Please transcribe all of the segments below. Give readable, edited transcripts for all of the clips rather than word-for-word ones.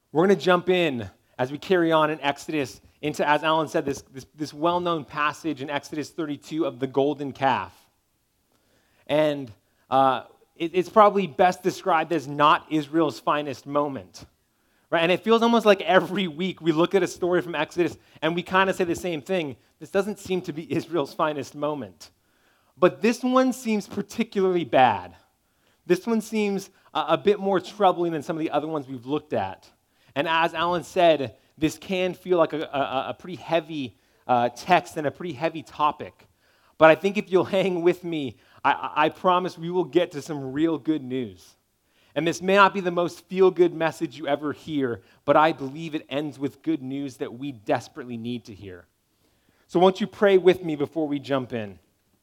We're going to jump in as we carry on in Exodus into, as Alan said, this well-known passage in Exodus 32 of the golden calf. And it's probably best described as not Israel's finest moment. Right? And it feels almost like every week we look at a story from Exodus and we kind of say the same thing. This doesn't seem to be Israel's finest moment. But this one seems particularly bad. This one seems a bit more troubling than some of the other ones we've looked at. And as Alan said, this can feel like a pretty heavy text and a pretty heavy topic. But I think if you'll hang with me, I promise we will get to some real good news. And this may not be the most feel-good message you ever hear, but I believe it ends with good news that we desperately need to hear. So won't you pray with me before we jump in?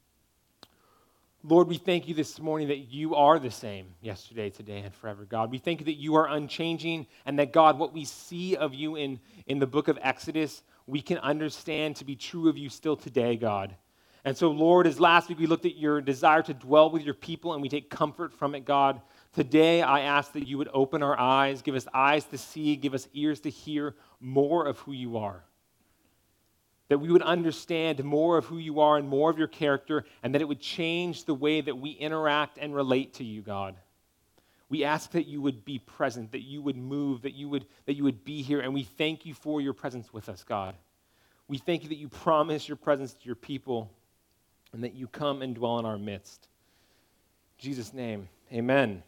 Lord, we thank you this morning that you are the same yesterday, today, and forever, God. We thank you that you are unchanging and that, God, what we see of you in the book of Exodus, we can understand to be true of you still today, God. And so, Lord, as last week we looked at your desire to dwell with your people and we take comfort from it, God, today I ask that you would open our eyes, give us eyes to see, give us ears to hear more of who you are. That we would understand more of who you are and more of your character, and that it would change the way that we interact and relate to you, God. We ask that you would be present, that you would move, that you would be here, and we thank you for your presence with us, God. We thank you that you promise your presence to your people, and that you come and dwell in our midst. In Jesus' name, amen.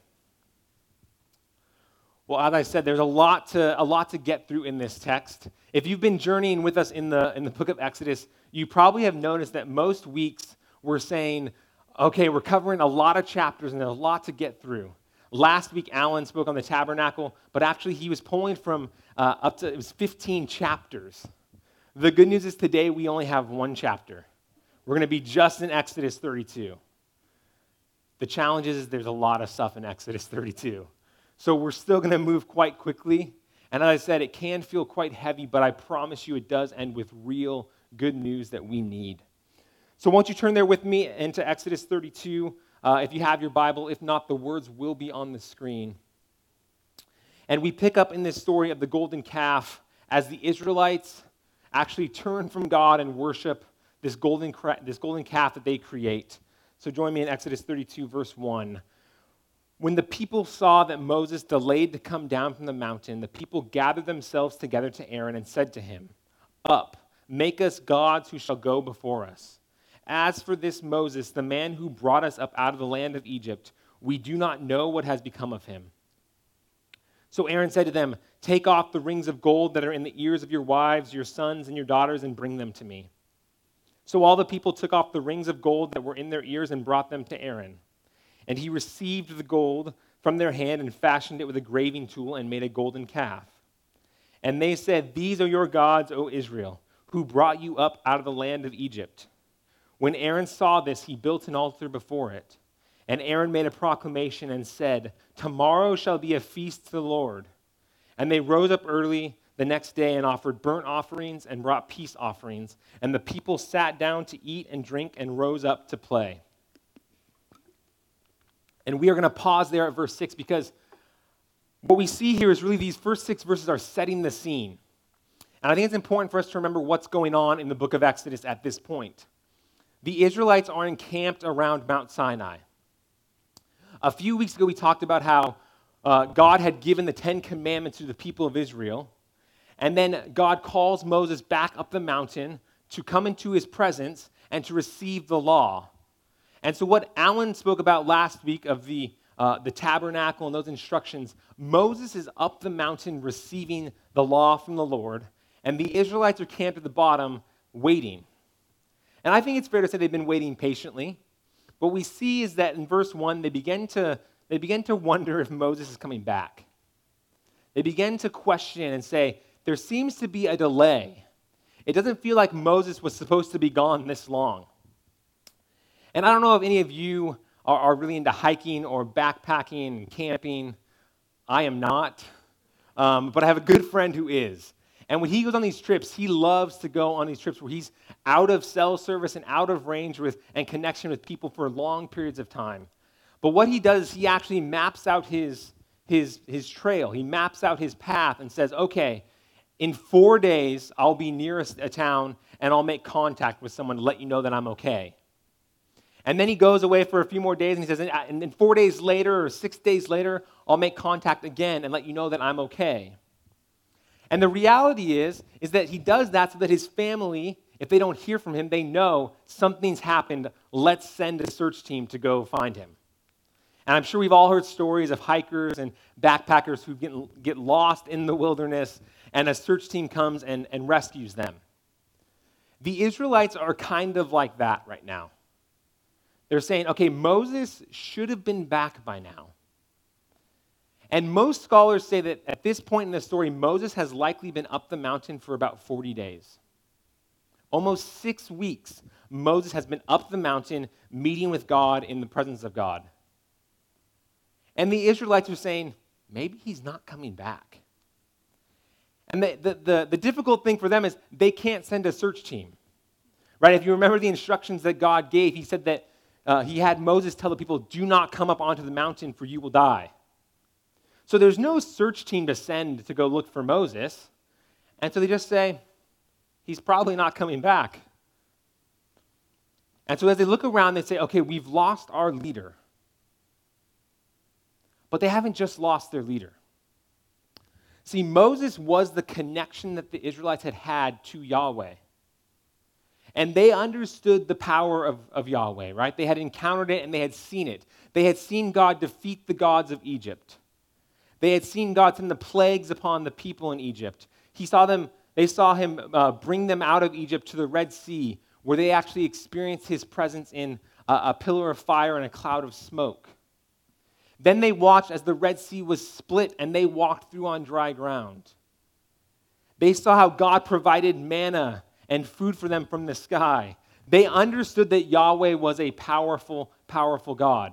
Well, as I said, there's a lot to get through in this text. If you've been journeying with us in the book of Exodus, you probably have noticed that most weeks we're saying, okay, we're covering a lot of chapters and there's a lot to get through. Last week, Alan spoke on the tabernacle, but actually he was pulling from it was 15 chapters. The good news is today we only have one chapter. We're going to be just in Exodus 32. The challenge is there's a lot of stuff in Exodus 32. So we're still going to move quite quickly. And as I said, it can feel quite heavy, but I promise you it does end with real good news that we need. So won't you turn there with me into Exodus 32, if you have your Bible. If not, the words will be on the screen. And we pick up in this story of the golden calf as the Israelites actually turn from God and worship this golden calf that they create. So join me in Exodus 32, verse 1. When the people saw that Moses delayed to come down from the mountain, the people gathered themselves together to Aaron and said to him, "Up, make us gods who shall go before us. As for this Moses, the man who brought us up out of the land of Egypt, we do not know what has become of him." So Aaron said to them, "Take off the rings of gold that are in the ears of your wives, your sons, and your daughters, and bring them to me." So all the people took off the rings of gold that were in their ears and brought them to Aaron. And he received the gold from their hand and fashioned it with a graving tool and made a golden calf. And they said, "These are your gods, O Israel, who brought you up out of the land of Egypt." When Aaron saw this, he built an altar before it. And Aaron made a proclamation and said, "Tomorrow shall be a feast to the Lord." And they rose up early the next day and offered burnt offerings and brought peace offerings. And the people sat down to eat and drink and rose up to play. And we are going to pause there at verse 6 because what we see here is really these first 6 verses are setting the scene. And I think it's important for us to remember what's going on in the book of Exodus at this point. The Israelites are encamped around Mount Sinai. A few weeks ago, we talked about how God had given the 10 Commandments to the people of Israel. And then God calls Moses back up the mountain to come into his presence and to receive the law. And so what Alan spoke about last week of the tabernacle and those instructions, Moses is up the mountain receiving the law from the Lord, and the Israelites are camped at the bottom waiting. And I think it's fair to say they've been waiting patiently. What we see is that in verse 1, they begin to wonder if Moses is coming back. They begin to question and say, there seems to be a delay. It doesn't feel like Moses was supposed to be gone this long. And I don't know if any of you are really into hiking or backpacking and camping. I am not, but I have a good friend who is. And when he goes on these trips, he loves to go on these trips where he's out of cell service and out of range and connection with people for long periods of time. But what he does is he actually maps out his his trail. He maps out his path and says, okay, in 4 days, I'll be near a town and I'll make contact with someone to let you know that I'm okay. And then he goes away for a few more days and he says, and then 4 days later or 6 days later, I'll make contact again and let you know that I'm okay. And the reality is that he does that so that his family, if they don't hear from him, they know something's happened. Let's send a search team to go find him. And I'm sure we've all heard stories of hikers and backpackers who get lost in the wilderness, and a search team comes and rescues them. The Israelites are kind of like that right now. They're saying, okay, Moses should have been back by now. And most scholars say that at this point in the story, Moses has likely been up the mountain for about 40 days. Almost 6 weeks, Moses has been up the mountain meeting with God in the presence of God. And the Israelites are saying, maybe he's not coming back. And the difficult thing for them is they can't send a search team. Right? If you remember the instructions that God gave, he said that he had Moses tell the people, do not come up onto the mountain for you will die. So there's no search team to send to go look for Moses. And so they just say, he's probably not coming back. And so as they look around, they say, okay, we've lost our leader. But they haven't just lost their leader. See, Moses was the connection that the Israelites had to Yahweh. And they understood the power of Yahweh, right? They had encountered it and they had seen it. They had seen God defeat the gods of Egypt. They had seen God send the plagues upon the people in Egypt. They saw him bring them out of Egypt to the Red Sea, where they actually experienced his presence in a pillar of fire and a cloud of smoke. Then they watched as the Red Sea was split and they walked through on dry ground. They saw how God provided manna and food for them from the sky. They understood that Yahweh was a powerful, powerful God.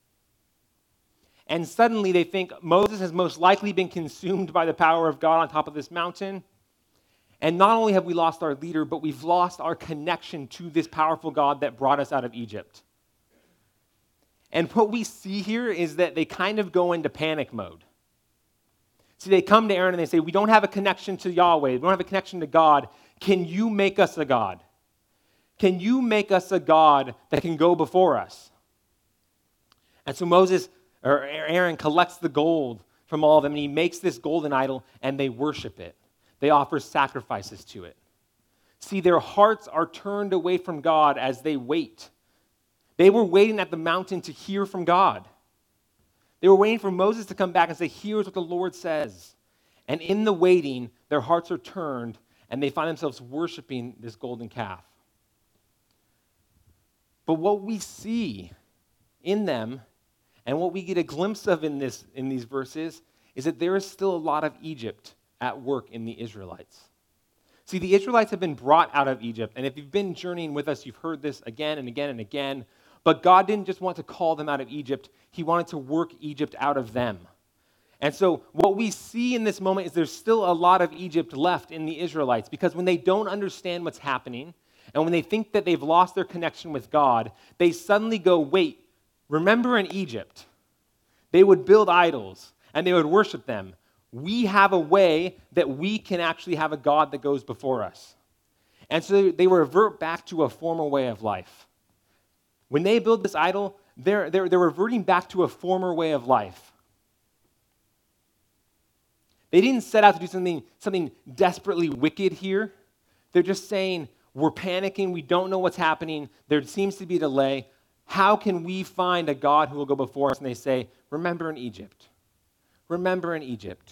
And suddenly they think Moses has most likely been consumed by the power of God on top of this mountain. And not only have we lost our leader, but we've lost our connection to this powerful God that brought us out of Egypt. And what we see here is that they kind of go into panic mode. See, they come to Aaron and they say, we don't have a connection to Yahweh. We don't have a connection to God. Can you make us a God? Can you make us a God that can go before us? And so Aaron collects the gold from all of them, and he makes this golden idol, and they worship it. They offer sacrifices to it. See, their hearts are turned away from God as they wait. They were waiting at the mountain to hear from God. They were waiting for Moses to come back and say, here's what the Lord says. And in the waiting, their hearts are turned, and they find themselves worshiping this golden calf. But what we see in them, and what we get a glimpse of in these verses, is that there is still a lot of Egypt at work in the Israelites. See, the Israelites have been brought out of Egypt, and if you've been journeying with us, you've heard this again and again and again, but God didn't just want to call them out of Egypt, he wanted to work Egypt out of them. And so what we see in this moment is there's still a lot of Egypt left in the Israelites, because when they don't understand what's happening, and when they think that they've lost their connection with God, they suddenly go, wait, remember in Egypt, they would build idols, and they would worship them. We have a way that we can actually have a God that goes before us. And so they revert back to a former way of life. When they build this idol, they're reverting back to a former way of life. They didn't set out to do something desperately wicked here. They're just saying, we're panicking, we don't know what's happening, there seems to be a delay. How can we find a God who will go before us? And they say, remember in Egypt. Remember in Egypt.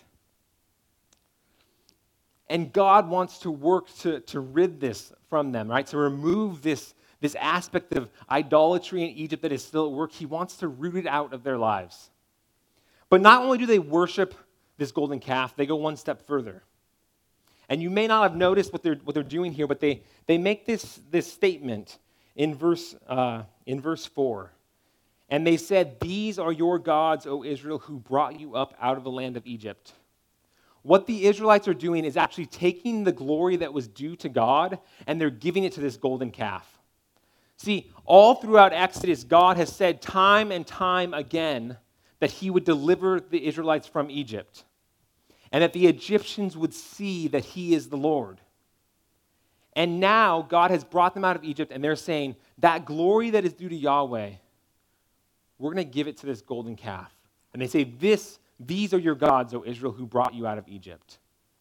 And God wants to work to rid this from them, right? To remove this aspect of idolatry in Egypt that is still at work. He wants to root it out of their lives. But not only do they worship this golden calf, they go one step further. And you may not have noticed what they're doing here, but they make this statement in verse 4. And they said, these are your gods, O Israel, who brought you up out of the land of Egypt. What the Israelites are doing is actually taking the glory that was due to God, and they're giving it to this golden calf. See, all throughout Exodus, God has said time and time again that he would deliver the Israelites from Egypt, and that the Egyptians would see that he is the Lord. And now God has brought them out of Egypt, and they're saying, that glory that is due to Yahweh, we're going to give it to this golden calf. And they say, these are your gods, O Israel, who brought you out of Egypt.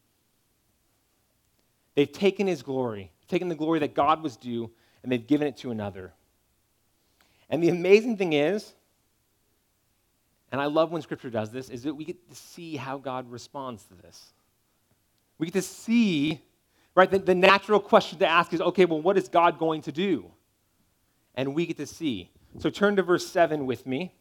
They've taken his glory, taken the glory that God was due, and they've given it to another. And the amazing thing is, and I love when Scripture does this, is that we get to see how God responds to this. We get to see, right, the natural question to ask is, okay, well, what is God going to do? And we get to see. So turn to verse 7 with me.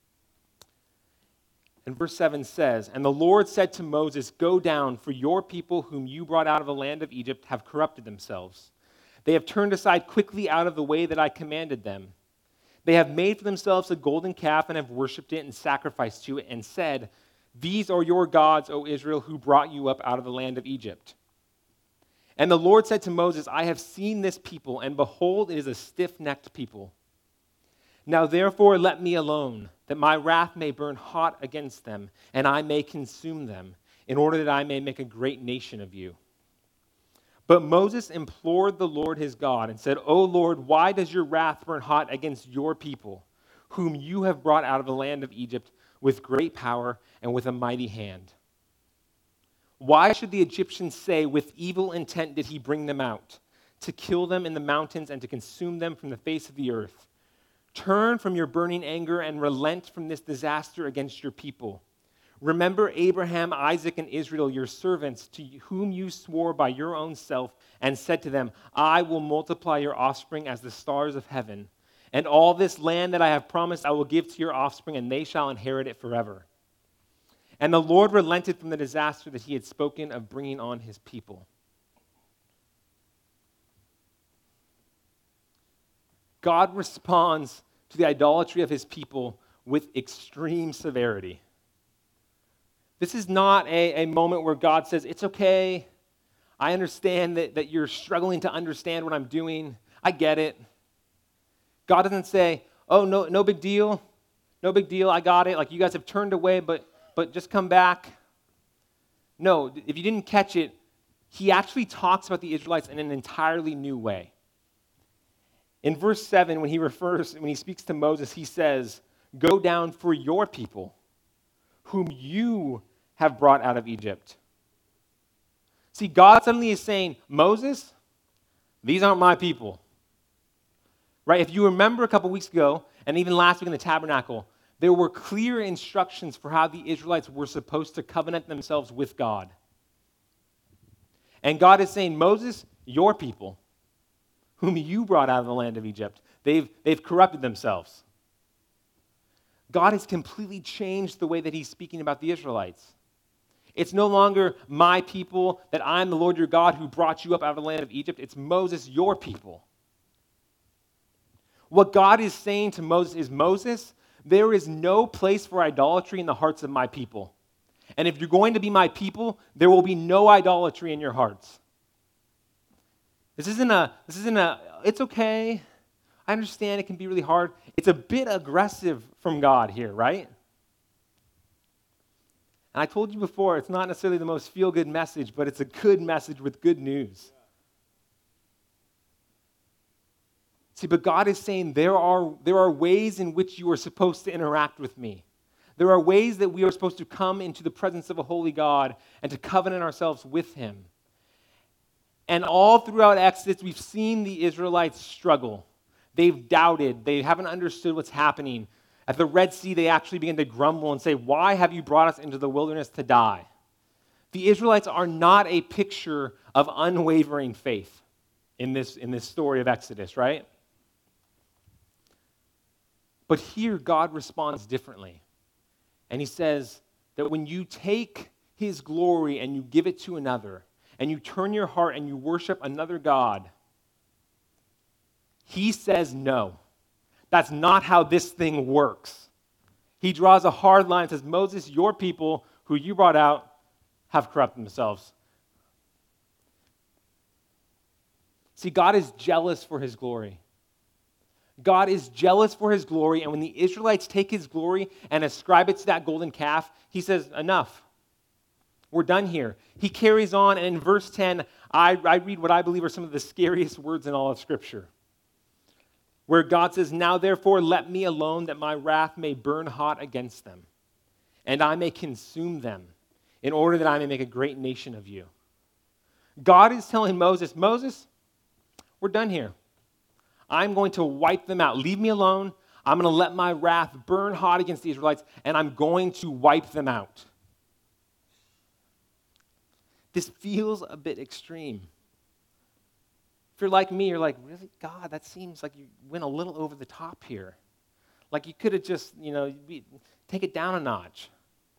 And verse 7 says, "And the Lord said to Moses, 'Go down, for your people whom you brought out of the land of Egypt have corrupted themselves. They have turned aside quickly out of the way that I commanded them. They have made for themselves a golden calf and have worshipped it and sacrificed to it and said, These are your gods, O Israel, who brought you up out of the land of Egypt.' And the Lord said to Moses, I have seen this people, and behold, it is a stiff-necked people. Now therefore let me alone, that my wrath may burn hot against them, and I may consume them, in order that I may make a great nation of you." But Moses implored the Lord his God and said, "O Lord, why does your wrath burn hot against your people, whom you have brought out of the land of Egypt with great power and with a mighty hand? Why should the Egyptians say, 'With evil intent did he bring them out, to kill them in the mountains and to consume them from the face of the earth'? Turn from your burning anger and relent from this disaster against your people. Remember Abraham, Isaac, and Israel, your servants, to whom you swore by your own self and said to them, 'I will multiply your offspring as the stars of heaven. And all this land that I have promised I will give to your offspring, and they shall inherit it forever.' And the Lord relented from the disaster that he had spoken of bringing on his people." God responds to the idolatry of his people with extreme severity. This is not a moment where God says, "It's okay. I understand that you're struggling to understand what I'm doing. I get it." God doesn't say, "Oh, no big deal. No big deal. I got it. Like, you guys have turned away, but just come back." No, if you didn't catch it, he actually talks about the Israelites in an entirely new way. In verse 7, when he speaks to Moses, he says, "Go down for your people, whom you have brought out of Egypt." See, God suddenly is saying, "Moses, these aren't my people." Right? If you remember a couple weeks ago, and even last week in the tabernacle, there were clear instructions for how the Israelites were supposed to covenant themselves with God. And God is saying, "Moses, your people, whom you brought out of the land of Egypt, they've corrupted themselves." God has completely changed the way that he's speaking about the Israelites. It's no longer "my people," that I'm the Lord your God who brought you up out of the land of Egypt. It's Moses, your people. What God is saying to Moses is, "Moses, there is no place for idolatry in the hearts of my people. And if you're going to be my people, there will be no idolatry in your hearts." This isn't a, "It's okay. I understand it can be really hard." It's a bit aggressive from God here, right? And I told you before, it's not necessarily the most feel-good message, but it's a good message with good news. See, but God is saying there are ways in which you are supposed to interact with me. There are ways that we are supposed to come into the presence of a holy God and to covenant ourselves with him. And all throughout Exodus, we've seen the Israelites struggle. They've doubted. They haven't understood what's happening. At the Red Sea, they actually begin to grumble and say, "Why have you brought us into the wilderness to die?" The Israelites are not a picture of unwavering faith in this story of Exodus, right? But here, God responds differently. And he says that when you take his glory and you give it to another, and you turn your heart and you worship another God, he says no. That's not how this thing works. He draws a hard line and says, "Moses, your people who you brought out have corrupted themselves." See, God is jealous for his glory. God is jealous for his glory, and when the Israelites take his glory and ascribe it to that golden calf, he says, enough. We're done here. He carries on, and in verse 10, I read what I believe are some of the scariest words in all of Scripture, where God says, now therefore let me alone, that my wrath may burn hot against them, and I may consume them, in order that I may make a great nation of you. God is telling Moses, we're done here. I'm going to wipe them out. Leave me alone. I'm going to let my wrath burn hot against the Israelites, and I'm going to wipe them out. This feels a bit extreme. If you're like me, you're like, really, God, that seems like you went a little over the top here. Like you could have just, take it down a notch.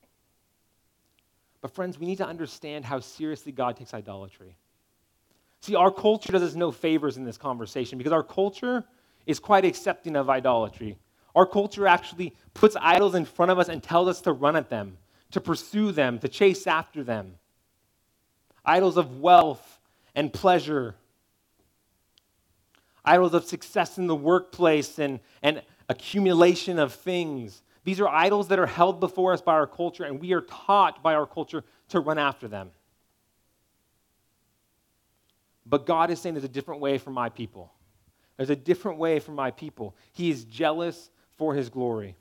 But friends, we need to understand how seriously God takes idolatry. See, our culture does us no favors in this conversation because our culture is quite accepting of idolatry. Our culture actually puts idols in front of us and tells us to run at them, to pursue them, to chase after them. Idols of wealth and pleasure. Idols of success in the workplace and accumulation of things. These are idols that are held before us by our culture, and we are taught by our culture to run after them. But God is saying there's a different way for my people. There's a different way for my people. He is jealous for his glory.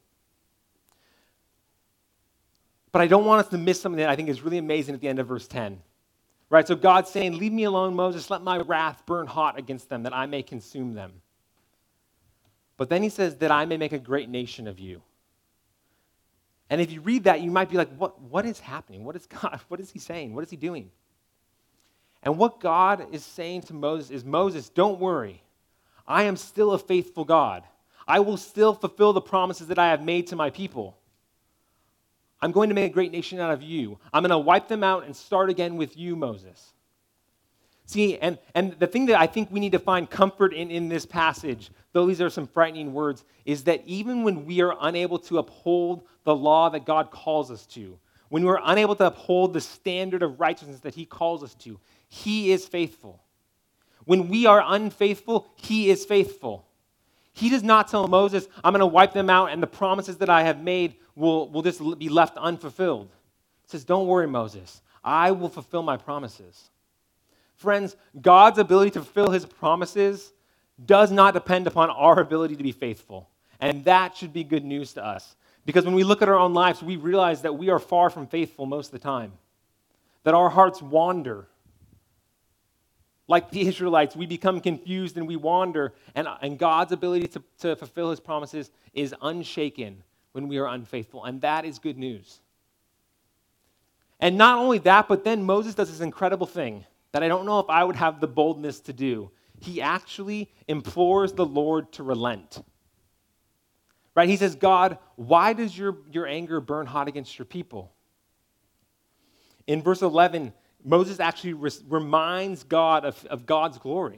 But I don't want us to miss something that I think is really amazing at the end of verse 10. Right, so God's saying, leave me alone, Moses, let my wrath burn hot against them, that I may consume them. But then he says, that I may make a great nation of you. And if you read that, you might be like, what is happening? What is God? What is he saying? What is he doing? And what God is saying to Moses is, Moses, don't worry. I am still a faithful God. I will still fulfill the promises that I have made to my people. I'm going to make a great nation out of you. I'm going to wipe them out and start again with you, Moses. See, and the thing that I think we need to find comfort in this passage, though these are some frightening words, is that even when we are unable to uphold the law that God calls us to, when we're unable to uphold the standard of righteousness that he calls us to, he is faithful. When we are unfaithful, he is faithful. He does not tell Moses, I'm going to wipe them out and the promises that I have made will just be left unfulfilled. He says, don't worry, Moses. I will fulfill my promises. Friends, God's ability to fulfill his promises does not depend upon our ability to be faithful. And that should be good news to us. Because when we look at our own lives, we realize that we are far from faithful most of the time. That our hearts wander. Like the Israelites, we become confused and we wander. And God's ability to fulfill his promises is unshaken when we are unfaithful. And that is good news. And not only that, but then Moses does this incredible thing that I don't know if I would have the boldness to do. He actually implores the Lord to relent. Right? He says, God, why does your anger burn hot against your people? In verse 11, Moses actually reminds God of God's glory.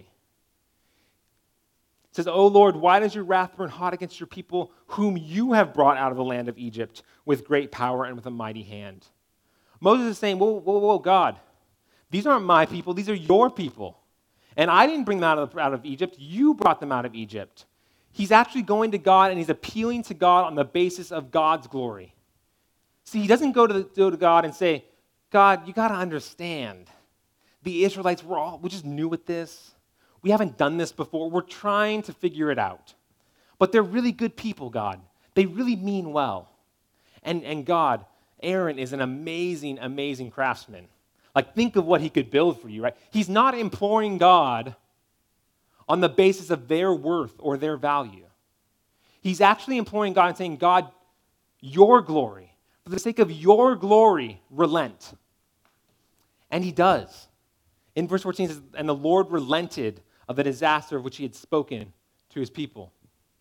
It says, O Lord, why does your wrath burn hot against your people whom you have brought out of the land of Egypt with great power and with a mighty hand? Moses is saying, whoa, God, these aren't my people, these are your people. And I didn't bring them out of Egypt, you brought them out of Egypt. He's actually going to God and he's appealing to God on the basis of God's glory. See, he doesn't go to God and say, God, you got to understand, the Israelites, we're just new at this. We haven't done this before. We're trying to figure it out. But they're really good people, God. They really mean well. And God, Aaron is an amazing, amazing craftsman. Like, think of what he could build for you, right? He's not imploring God on the basis of their worth or their value. He's actually imploring God and saying, God, your glory, for the sake of your glory, relent. And he does. In verse 14 it says, and the Lord relented of the disaster of which he had spoken to his people.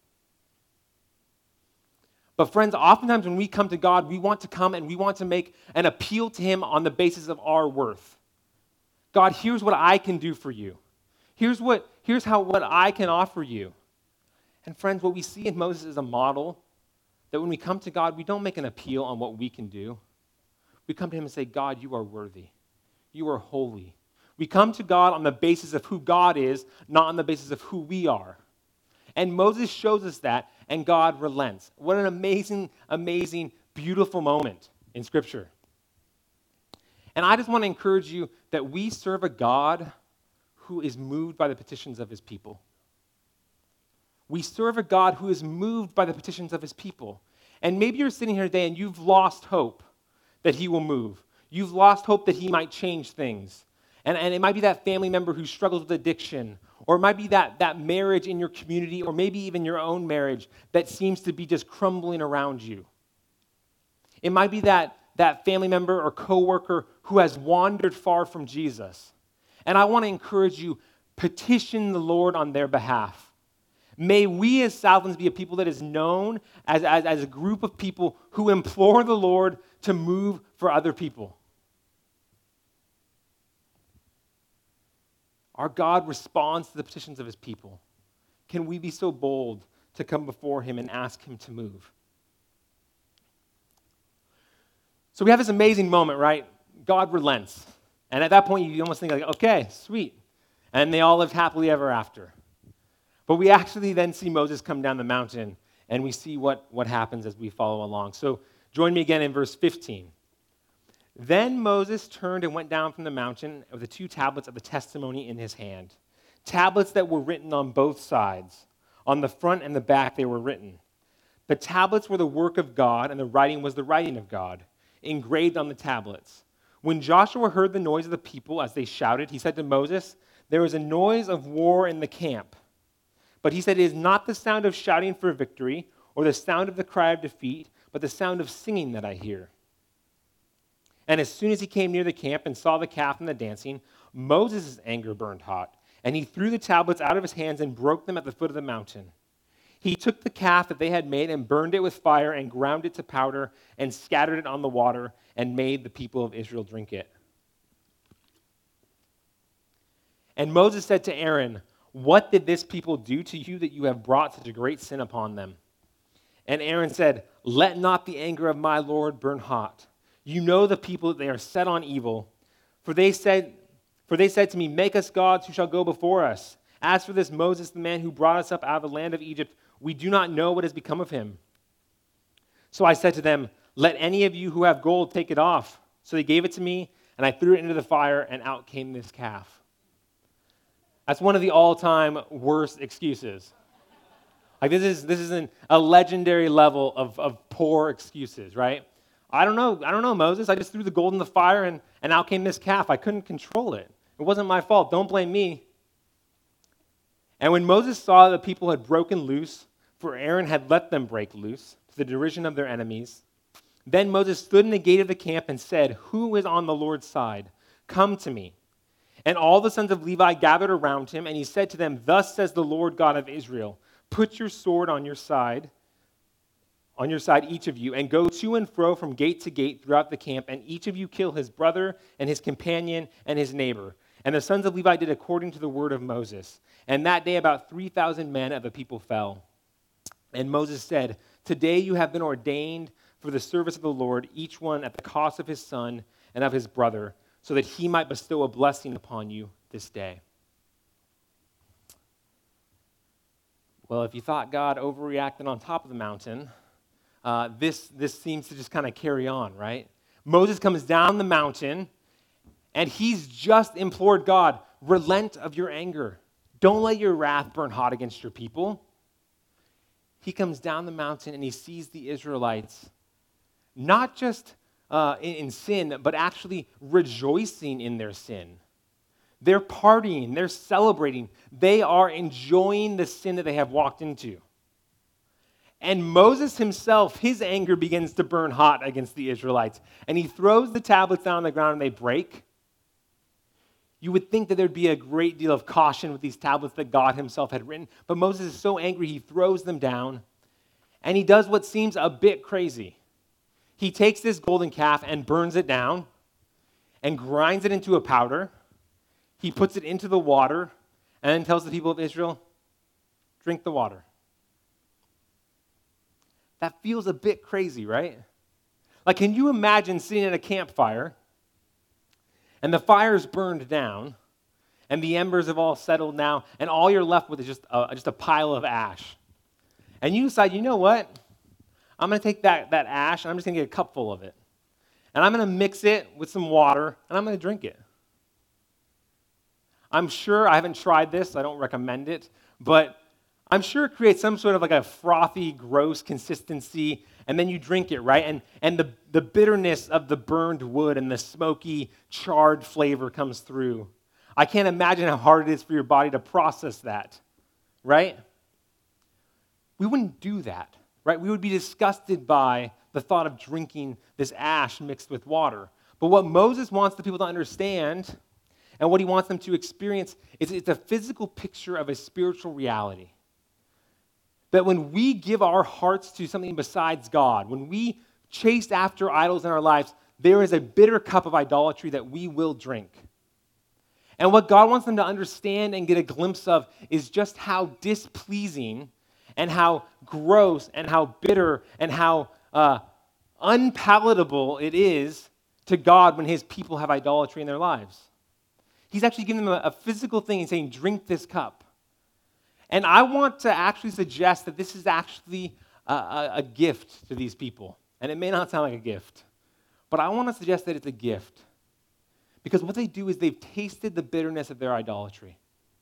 But friends, oftentimes when we come to God, we want to come and we want to make an appeal to him on the basis of our worth. God, here's what I can do for you. Here's what I can offer you. And friends, what we see in Moses is a model that when we come to God, we don't make an appeal on what we can do. We come to him and say, God, you are worthy. You are holy. We come to God on the basis of who God is, not on the basis of who we are. And Moses shows us that, and God relents. What an amazing, amazing, beautiful moment in Scripture. And I just want to encourage you that we serve a God who is moved by the petitions of his people. We serve a God who is moved by the petitions of his people. And maybe you're sitting here today and you've lost hope that he will move. You've lost hope that he might change things. And it might be that family member who struggles with addiction, or it might be that marriage in your community, or maybe even your own marriage that seems to be just crumbling around you. It might be that family member or coworker who has wandered far from Jesus. And I want to encourage you, petition the Lord on their behalf. May we as Southlands be a people that is known as a group of people who implore the Lord to move for other people. Our God responds to the petitions of his people. Can we be so bold to come before him and ask him to move? So we have this amazing moment, right? God relents. And at that point, you almost think like, okay, sweet. And they all lived happily ever after. But we actually then see Moses come down the mountain, and we see what happens as we follow along. So join me again in verse 15. Then Moses turned and went down from the mountain with the 2 tablets of the testimony in his hand, tablets that were written on both sides. On the front and the back they were written. The tablets were the work of God, and the writing was the writing of God, engraved on the tablets. When Joshua heard the noise of the people as they shouted, he said to Moses, "There is a noise of war in the camp." But he said, "It is not the sound of shouting for victory or the sound of the cry of defeat, but the sound of singing that I hear." And as soon as he came near the camp and saw the calf and the dancing, Moses' anger burned hot, and he threw the tablets out of his hands and broke them at the foot of the mountain. He took the calf that they had made and burned it with fire and ground it to powder and scattered it on the water and made the people of Israel drink it. And Moses said to Aaron, "What did this people do to you that you have brought such a great sin upon them?" And Aaron said, "Let not the anger of my Lord burn hot. You know the people that they are set on evil. For they said to me, 'Make us gods who shall go before us.' As for this Moses, the man who brought us up out of the land of Egypt, we do not know what has become of him." So I said to them, "Let any of you who have gold take it off." So they gave it to me, and I threw it into the fire, and out came this calf. That's one of the all-time worst excuses. Like this is a legendary level of poor excuses, right? I don't know, Moses. I just threw the gold in the fire, and out came this calf. I couldn't control it. It wasn't my fault. Don't blame me. And when Moses saw that the people had broken loose, for Aaron had let them break loose, to the derision of their enemies, then Moses stood in the gate of the camp and said, "Who is on the Lord's side? Come to me." And all the sons of Levi gathered around him, and he said to them, "Thus says the Lord God of Israel, put your sword on your side, each of you, and go to and fro from gate to gate throughout the camp, and each of you kill his brother and his companion and his neighbor." And the sons of Levi did according to the word of Moses. And that day about 3,000 men of the people fell. And Moses said, "Today you have been ordained for the service of the Lord, each one at the cost of his son and of his brother, so that he might bestow a blessing upon you this day." Well, if you thought God overreacted on top of the mountain, this seems to just kind of carry on, right? Moses comes down the mountain, and he's just implored God, relent of your anger. Don't let your wrath burn hot against your people. He comes down the mountain, and he sees the Israelites not just in sin, but actually rejoicing in their sin. They're partying, they're celebrating, they are enjoying the sin that they have walked into. And Moses himself, his anger begins to burn hot against the Israelites, and he throws the tablets down on the ground and they break. You would think that there'd be a great deal of caution with these tablets that God himself had written, but Moses is so angry he throws them down, and he does what seems a bit crazy. He takes this golden calf and burns it down and grinds it into a powder. He puts it into the water and then tells the people of Israel, "Drink the water." That feels a bit crazy, right? Like, can you imagine sitting at a campfire and the fire's burned down and the embers have all settled now, and all you're left with is just a pile of ash. And you decide, you know what? I'm going to take that ash, and I'm just going to get a cup full of it. And I'm going to mix it with some water, and I'm going to drink it. I'm sure, I haven't tried this, so I don't recommend it, but I'm sure it creates some sort of like a frothy, gross consistency, and then you drink it, right? And the bitterness of the burned wood and the smoky, charred flavor comes through. I can't imagine how hard it is for your body to process that, right? We wouldn't do that, right? We would be disgusted by the thought of drinking this ash mixed with water. But what Moses wants the people to understand, and what he wants them to experience, is it's a physical picture of a spiritual reality. That when we give our hearts to something besides God, when we chase after idols in our lives, there is a bitter cup of idolatry that we will drink. And what God wants them to understand and get a glimpse of is just how displeasing and how gross and how bitter and how unpalatable it is to God when his people have idolatry in their lives. He's actually giving them a physical thing and saying, drink this cup. And I want to actually suggest that this is actually a gift to these people. And it may not sound like a gift, but I want to suggest that it's a gift. Because what they do is they've tasted the bitterness of their idolatry.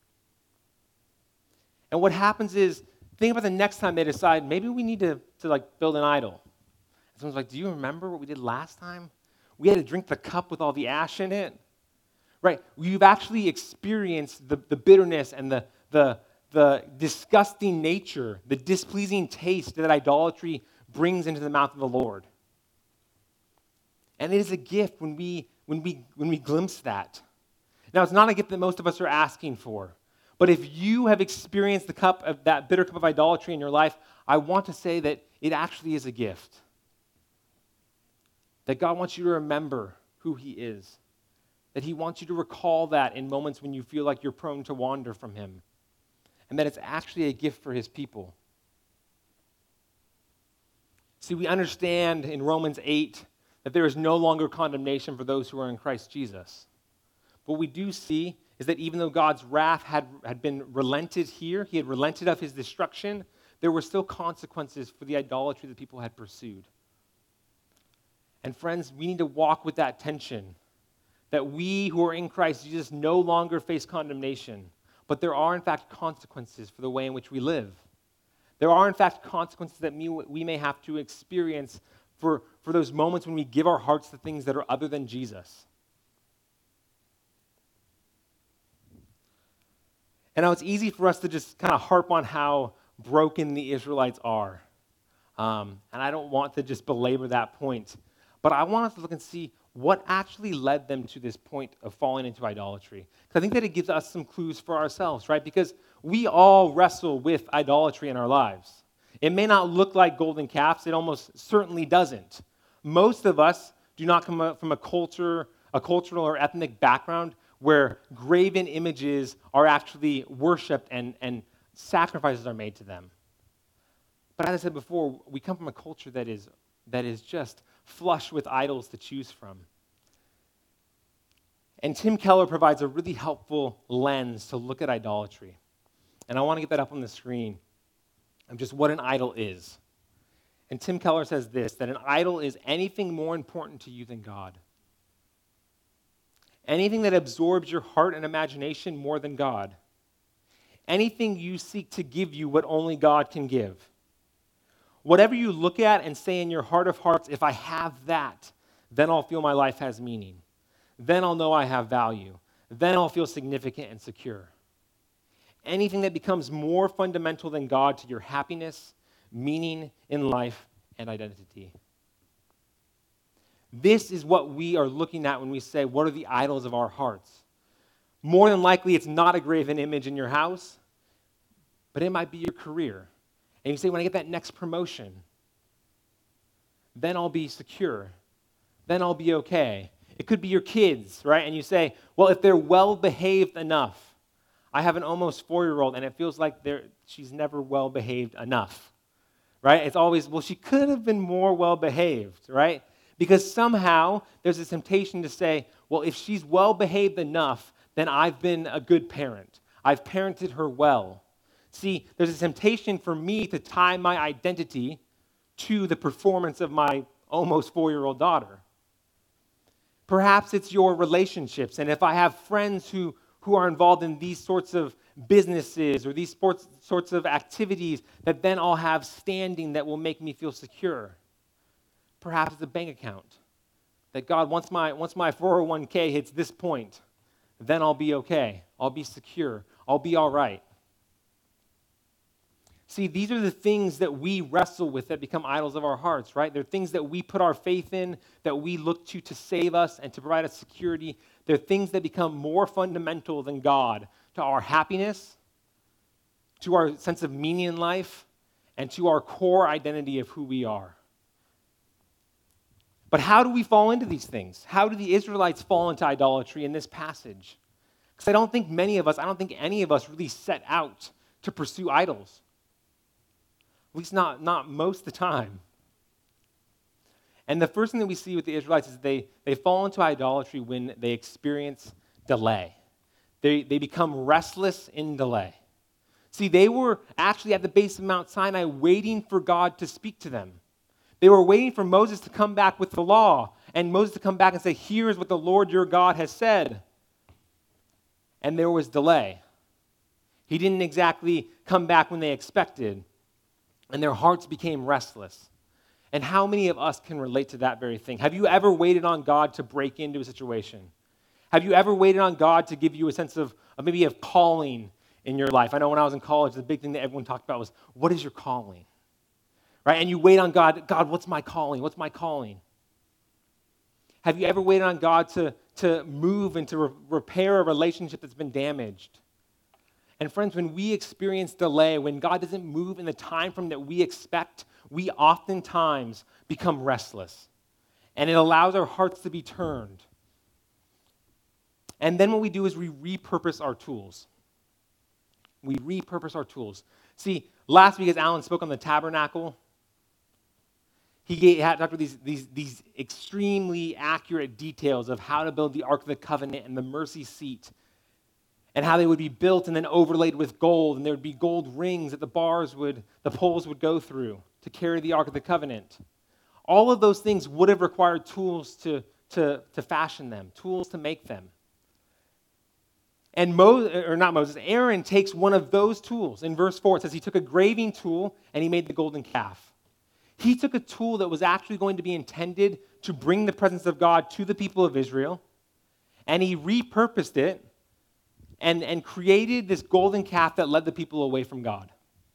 And what happens is, think about the next time they decide, maybe we need to build an idol. And someone's like, do you remember what we did last time? We had to drink the cup with all the ash in it. Right? You've actually experienced the bitterness and the disgusting nature, the displeasing taste that idolatry brings into the mouth of the Lord. And it is a gift when we glimpse that. Now, it's not a gift that most of us are asking for. But if you have experienced the cup of that bitter cup of idolatry in your life, I want to say that it actually is a gift. That God wants you to remember who he is. That he wants you to recall that in moments when you feel like you're prone to wander from him. And that it's actually a gift for his people. See, we understand in Romans 8 that there is no longer condemnation for those who are in Christ Jesus. What we do see is that even though God's wrath had been relented here, he had relented of his destruction, there were still consequences for the idolatry that people had pursued. And friends, we need to walk with that tension, that we who are in Christ Jesus no longer face condemnation, but there are in fact consequences for the way in which we live. There are in fact consequences that we may have to experience for those moments when we give our hearts to things that are other than Jesus. And now it's easy for us to just kind of harp on how broken the Israelites are. And I don't want to just belabor that point. But I want us to look and see what actually led them to this point of falling into idolatry. Because I think that it gives us some clues for ourselves, right? Because we all wrestle with idolatry in our lives. It may not look like golden calves. It almost certainly doesn't. Most of us do not come from a cultural or ethnic background where graven images are actually worshipped and sacrifices are made to them. But as I said before, we come from a culture that is just flush with idols to choose from. And Tim Keller provides a really helpful lens to look at idolatry. And I want to get that up on the screen of just what an idol is. And Tim Keller says this, that an idol is anything more important to you than God. Anything that absorbs your heart and imagination more than God. Anything you seek to give you what only God can give. Whatever you look at and say in your heart of hearts, if I have that, then I'll feel my life has meaning. Then I'll know I have value. Then I'll feel significant and secure. Anything that becomes more fundamental than God to your happiness, meaning in life, and identity. This is what we are looking at when we say, what are the idols of our hearts? More than likely, it's not a graven image in your house, but it might be your career. And you say, when I get that next promotion, then I'll be secure. Then I'll be okay. It could be your kids, right? And you say, well, if they're well-behaved enough. I have an almost 4-year-old, and it feels like she's never well-behaved enough, right? It's always, well, she could have been more well-behaved, right? Because somehow there's a temptation to say, well, if she's well-behaved enough, then I've been a good parent. I've parented her well. See, there's a temptation for me to tie my identity to the performance of my almost 4-year-old daughter. Perhaps it's your relationships, and if I have friends who are involved in these sorts of businesses or these sorts of activities that then I'll have standing that will make me feel secure. Perhaps it's a bank account. That God, once my 401k hits this point, then I'll be okay. I'll be secure. I'll be all right. See, these are the things that we wrestle with that become idols of our hearts, right? They're things that we put our faith in, that we look to save us and to provide us security. They're things that become more fundamental than God to our happiness, to our sense of meaning in life, and to our core identity of who we are. But how do we fall into these things? How do the Israelites fall into idolatry in this passage? Because I don't think any of us really set out to pursue idols. At least not most of the time. And the first thing that we see with the Israelites is they fall into idolatry when they experience delay. They become restless in delay. See, they were actually at the base of Mount Sinai waiting for God to speak to them. They were waiting for Moses to come back with the law, and Moses to come back and say, "Here's what the Lord your God has said." And there was delay. He didn't exactly come back when they expected, and their hearts became restless. And how many of us can relate to that very thing? Have you ever waited on God to break into a situation? Have you ever waited on God to give you a sense of maybe of calling in your life? I know when I was in college, the big thing that everyone talked about was, what is your calling? Right? And you wait on God, what's my calling? What's my calling? Have you ever waited on God to move and to repair a relationship that's been damaged? And friends, when we experience delay, when God doesn't move in the time frame that we expect, we oftentimes become restless. And it allows our hearts to be turned. And then what we do is we repurpose our tools. We repurpose our tools. See, last week as Alan spoke on the tabernacle, he talked about these extremely accurate details of how to build the Ark of the Covenant and the mercy seat, and how they would be built and then overlaid with gold, and there would be gold rings that the poles would go through to carry the Ark of the Covenant. All of those things would have required tools to fashion them, tools to make them. And Aaron takes one of those tools. In verse 4, it says he took a graving tool and he made the golden calf. He took a tool that was actually going to be intended to bring the presence of God to the people of Israel, and he repurposed it and created this golden calf that led the people away from God.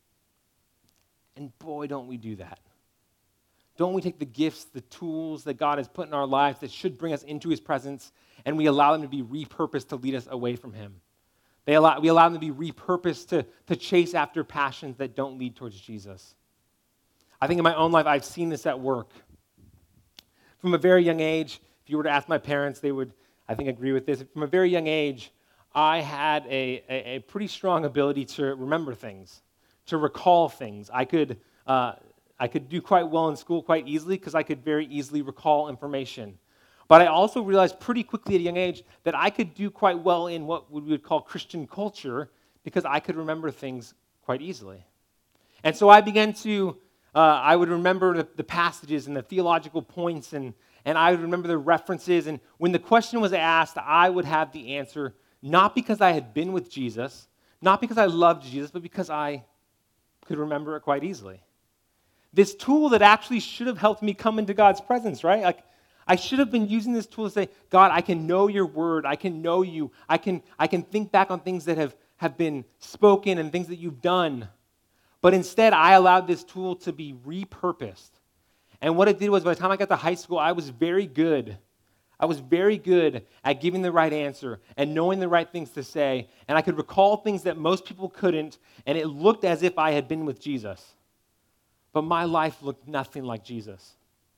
And boy, don't we do that. Don't we take the gifts, the tools that God has put in our lives that should bring us into his presence, and we allow them to be repurposed to lead us away from him. We allow them to be repurposed to chase after passions that don't lead towards Jesus. I think in my own life, I've seen this at work. From a very young age, if you were to ask my parents, they would, I think, agree with this. From a very young age, I had a pretty strong ability to remember things, to recall things. I could do quite well in school quite easily because I could very easily recall information. But I also realized pretty quickly at a young age that I could do quite well in what we would call Christian culture because I could remember things quite easily. And so I began to I would remember the passages and the theological points, and I would remember the references. And when the question was asked, I would have the answer, not because I had been with Jesus, not because I loved Jesus, but because I could remember it quite easily. This tool that actually should have helped me come into God's presence, right? Like, I should have been using this tool to say, God, I can know your word. I can know you. I can think back on things that have been spoken and things that you've done. But instead, I allowed this tool to be repurposed. And what it did was, by the time I got to high school, I was very good. I was very good at giving the right answer and knowing the right things to say. And I could recall things that most people couldn't, and it looked as if I had been with Jesus. But my life looked nothing like Jesus.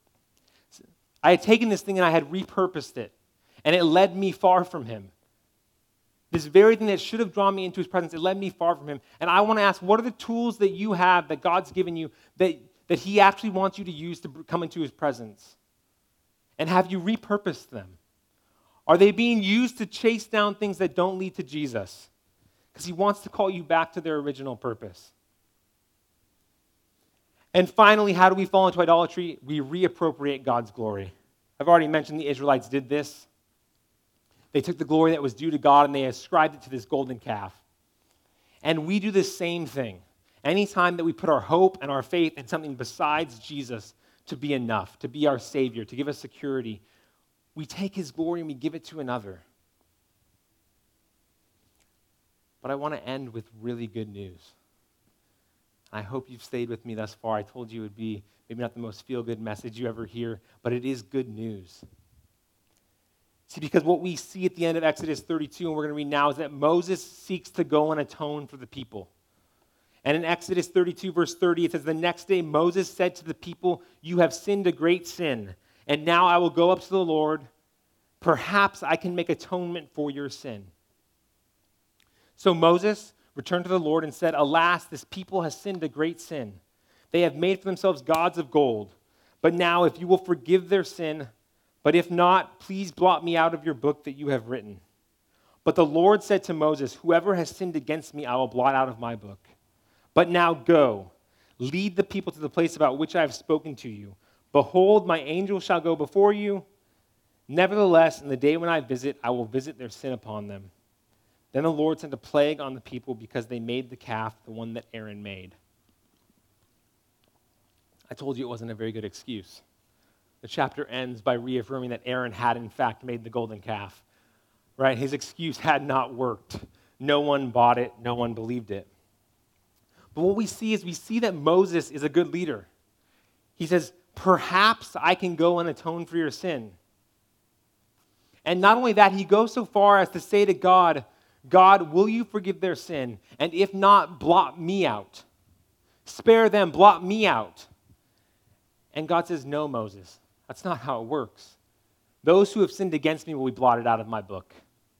I had taken this thing and I had repurposed it, and it led me far from him. This very thing that should have drawn me into his presence, it led me far from him. And I want to ask, what are the tools that you have that God's given you that he actually wants you to use to come into his presence? And have you repurposed them? Are they being used to chase down things that don't lead to Jesus? Because he wants to call you back to their original purpose. And finally, how do we fall into idolatry? We reappropriate God's glory. I've already mentioned the Israelites did this. They took the glory that was due to God and they ascribed it to this golden calf. And we do the same thing. Anytime that we put our hope and our faith in something besides Jesus to be enough, to be our Savior, to give us security, we take his glory and we give it to another. But I want to end with really good news. I hope you've stayed with me thus far. I told you it would be maybe not the most feel-good message you ever hear, but it is good news. See, because what we see at the end of Exodus 32, and we're going to read now, is that Moses seeks to go and atone for the people. And in Exodus 32, verse 30, it says, "The next day Moses said to the people, 'You have sinned a great sin, and now I will go up to the Lord. Perhaps I can make atonement for your sin.' So Moses returned to the Lord and said, 'Alas, this people has sinned a great sin. They have made for themselves gods of gold. But now if you will forgive their sin, but if not, please blot me out of your book that you have written.' But the Lord said to Moses, 'Whoever has sinned against me, I will blot out of my book. But now go, lead the people to the place about which I have spoken to you. Behold, my angel shall go before you. Nevertheless, in the day when I visit, I will visit their sin upon them.' Then the Lord sent a plague on the people because they made the calf, the one that Aaron made." I told you it wasn't a very good excuse. The chapter ends by reaffirming that Aaron had in fact made the golden calf. Right? His excuse had not worked. No one bought it. No one believed it. But what we see that Moses is a good leader. He says, "Perhaps I can go and atone for your sin." And not only that, he goes so far as to say to God, "God, will you forgive their sin? And if not, blot me out. Spare them, blot me out." And God says, "No, Moses, that's not how it works. Those who have sinned against me will be blotted out of my book."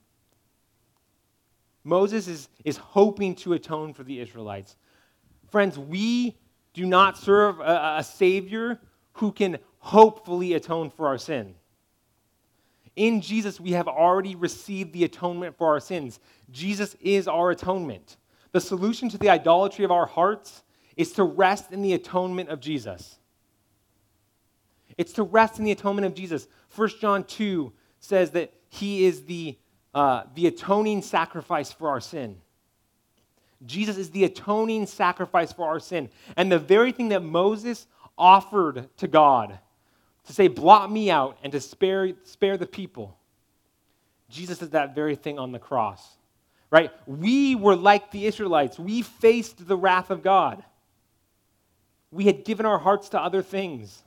Moses is hoping to atone for the Israelites. Friends, we do not serve a Savior who can hopefully atone for our sin. In Jesus, we have already received the atonement for our sins. Jesus is our atonement. The solution to the idolatry of our hearts is to rest in the atonement of Jesus. It's to rest in the atonement of Jesus. 1 John 2 says that he is the atoning sacrifice for our sin. Jesus is the atoning sacrifice for our sin. And the very thing that Moses offered to God, to say, "Blot me out," and to spare the people, Jesus did that very thing on the cross. Right? We were like the Israelites. We faced the wrath of God. We had given our hearts to other things.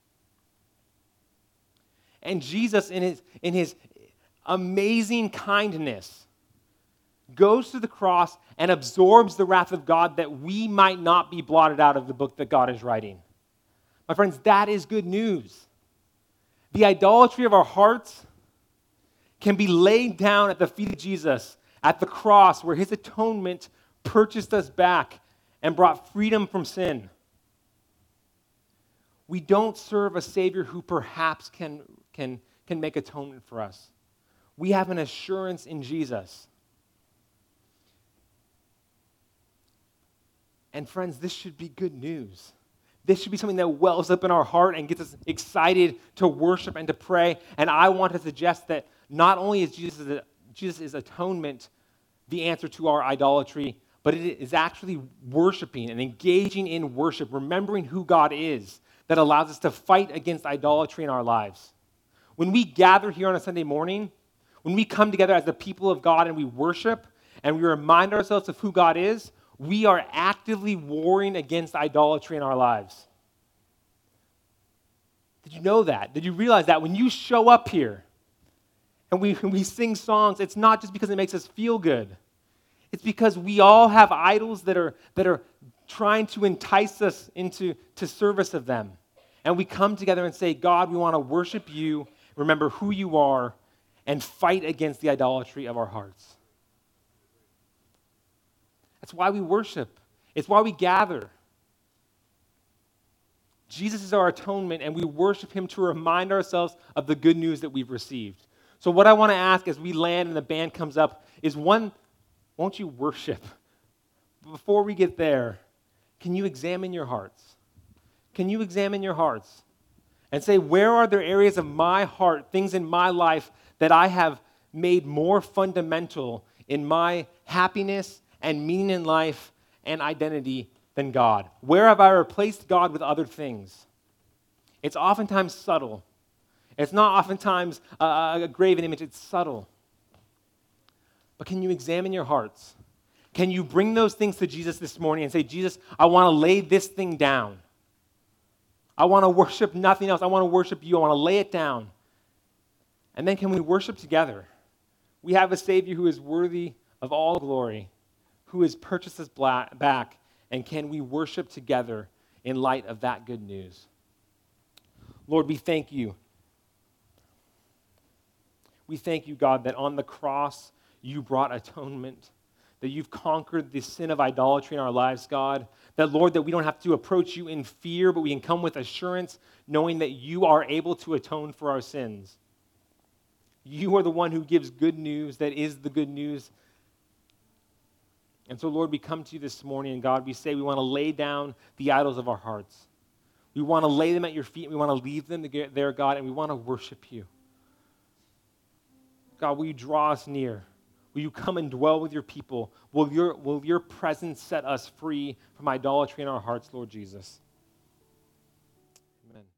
And Jesus, in his amazing kindness, goes to the cross and absorbs the wrath of God that we might not be blotted out of the book that God is writing. My friends, that is good news. The idolatry of our hearts can be laid down at the feet of Jesus at the cross, where his atonement purchased us back and brought freedom from sin. We don't serve a Savior who perhaps can make atonement for us. We have an assurance in Jesus. And friends, this should be good news. This should be something that wells up in our heart and gets us excited to worship and to pray. And I want to suggest that not only is Jesus' atonement the answer to our idolatry, but it is actually worshiping and engaging in worship, remembering who God is, that allows us to fight against idolatry in our lives. When we gather here on a Sunday morning, when we come together as the people of God and we worship and we remind ourselves of who God is, we are actively warring against idolatry in our lives. Did you know that? Did you realize that when you show up here and we sing songs, it's not just because it makes us feel good. It's because we all have idols that are trying to entice us into service of them. And we come together and say, "God, we want to worship you, remember who you are, and fight against the idolatry of our hearts." That's why we worship. It's why we gather. Jesus is our atonement, and we worship him to remind ourselves of the good news that we've received. So what I want to ask as we land and the band comes up is one, won't you worship? Before we get there, can you examine your hearts? Can you examine your hearts and say, where are there areas of my heart, things in my life that I have made more fundamental in my happiness and meaning in life and identity than God? Where have I replaced God with other things? It's oftentimes subtle. It's not oftentimes a graven image, it's subtle. But can you examine your hearts? Can you bring those things to Jesus this morning and say, Jesus, I want to lay this thing down. I want to worship nothing else. I want to worship you. I want to lay it down. And then can we worship together? We have a Savior who is worthy of all glory, who has purchased us back, and can we worship together in light of that good news? Lord, we thank you. We thank you, God, that on the cross you brought atonement, that you've conquered the sin of idolatry in our lives, God. That, Lord, that we don't have to approach you in fear, but we can come with assurance, knowing that you are able to atone for our sins. You are the one who gives good news, that is the good news. And so, Lord, we come to you this morning, and God, we say we want to lay down the idols of our hearts. We want to lay them at your feet. We want to leave them there, God, and we want to worship you. God, will you draw us near? Will you come and dwell with your people? Will your presence set us free from idolatry in our hearts, Lord Jesus?